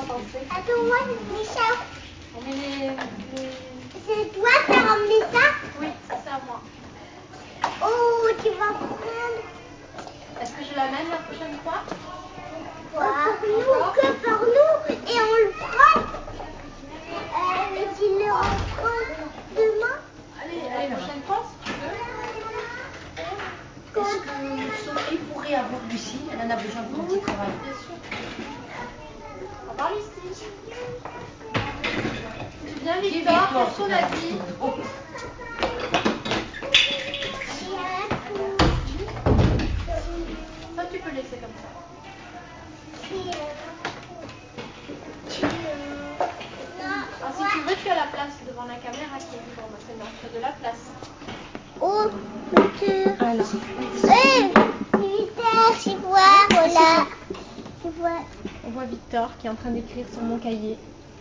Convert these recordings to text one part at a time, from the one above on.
penser. Attends, moi, mes chats. On met les... C'est toi qui as ramené ça? Oui, c'est à moi. Oh, tu vas prendre. Est-ce que je l'amène la prochaine fois? Pour nous, et on le prend. Mais tu le reprends demain? Allez, la prochaine fois, si tu veux. Est-ce que Sophie pourrait avoir Lucie? Elle en a besoin pour son petit travail. Bien sûr. Au revoir, Lucie. Tu viens, Victor, qu'est-ce qu'on a dit? Ça, tu peux laisser comme ça. Ah, si tu veux, tu as la place devant la caméra qui est libre. C'est non, tu as de la place. Oh, monsieur. Alors. Tu vois, voilà. Tu vois. On voit Victor qui est en train d'écrire sur mon cahier.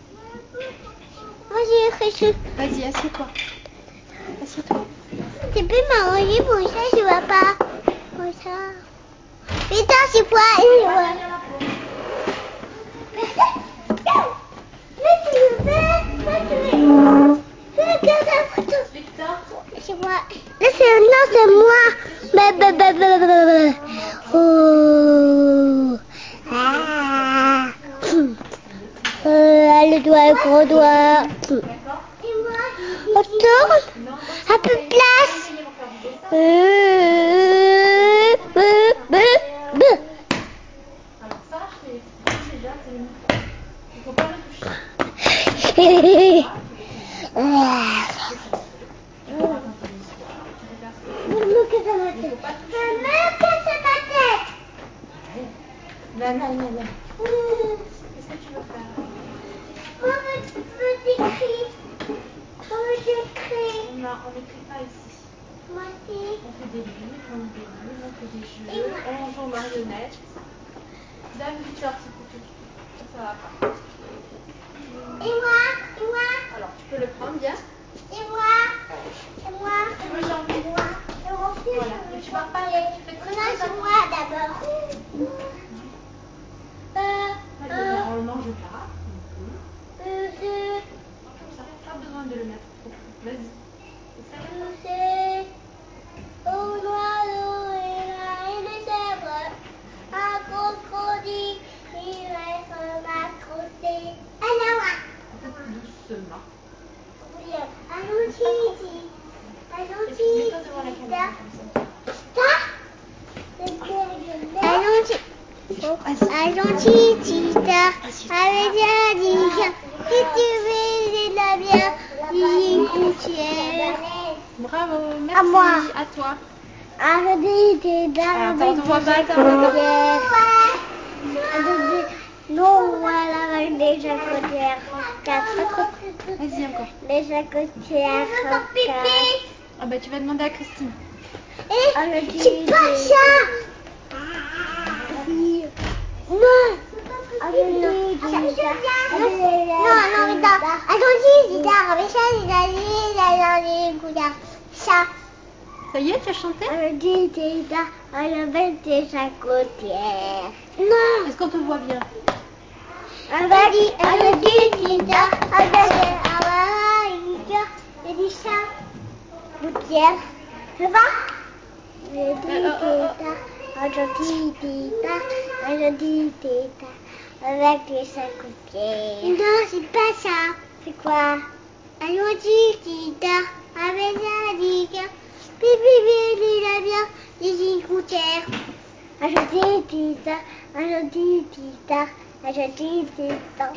Moi, j'ai écrit. Vas-y, assieds-toi. Assieds-toi. Tu peux m'arranger pour ça, je vois pas. Pour ça. Putain, c'est quoi? Il voit. Mais tu le fais? Moi, tu veux. Regarde la photo. Victor. Je vois. Là, c'est moi. Oh. Ah. Le doigt, le gros doigt. Autour. Un peu de place. Alors ça, c'est déjà, il faut pas le toucher. Non. Qu'est-ce que tu veux faire? Non, on n'écrit pas ici. On fait des livres, on fait des jeux, on joue aux marionnettes. Dame Victor, s'il vous plaît. Ça va pas. Et moi. Alors, tu peux le prendre bien. Et moi. Tu veux changer? Voilà, mais tu vas pas. Tu fais très très C'est moi d'abord. On le mange pas. Comme ça, pas besoin de le mettre trop. Vas-y. Au noir, il est zèbre. Un crocodile, il reste m'accrocher. Alors, Un peu plus doucement. allons, Titi. Mets-toi devant la caméra comme ça. Allons, Titi, avec la digue. Si tu veux, la bien, une gouttière. Bravo, merci. À moi. À toi. Arrêtez tes Attends, on ne voit pas. Non, voilà, avec des jacodières. 4. Vas-y encore. Les jacodières. 4. Ah bah tu vas demander à Christine. C'est pas ça. Non. Ça y est, tu as chanté? Non. Est-ce qu'on te voit bien? Avec les sacoutières. Non, c'est pas ça. C'est quoi? Allons, Tita, avec la digue. Pipi, la bien, les écouteurs. Allons, Tita, allons, Tita, allons, Tita.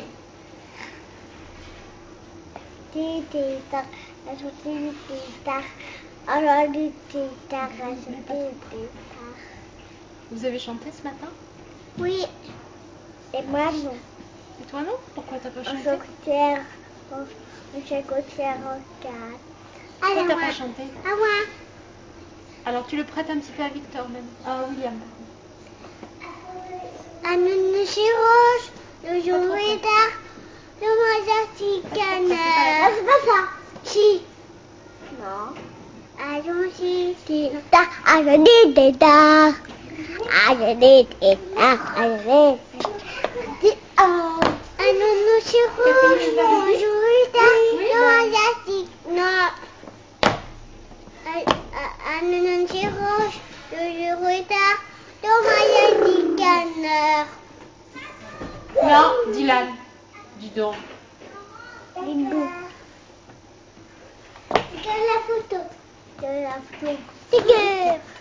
Tita, allons, Tita, allons, Tita, allons, Tita. Vous avez chanté ce matin? Oui. Et moi, non. Et toi non? Pourquoi t'as pas chanté? Un chacotière en 4. Pourquoi t'as pas chanté? À moi. Alors tu le prêtes un petit peu à Victor même. À William. À nous roche, le jour est tard, le mois d'Articane. C'est pas ça. Si. Non. Allons, si, Tita, allons, Tita. Allons, Tita, allons, Tita. c'est rouge, bonjour, non. Non, c'est rouge, bonjour, canard. Non, Dylan. Dis donc. De la photo. C'est que...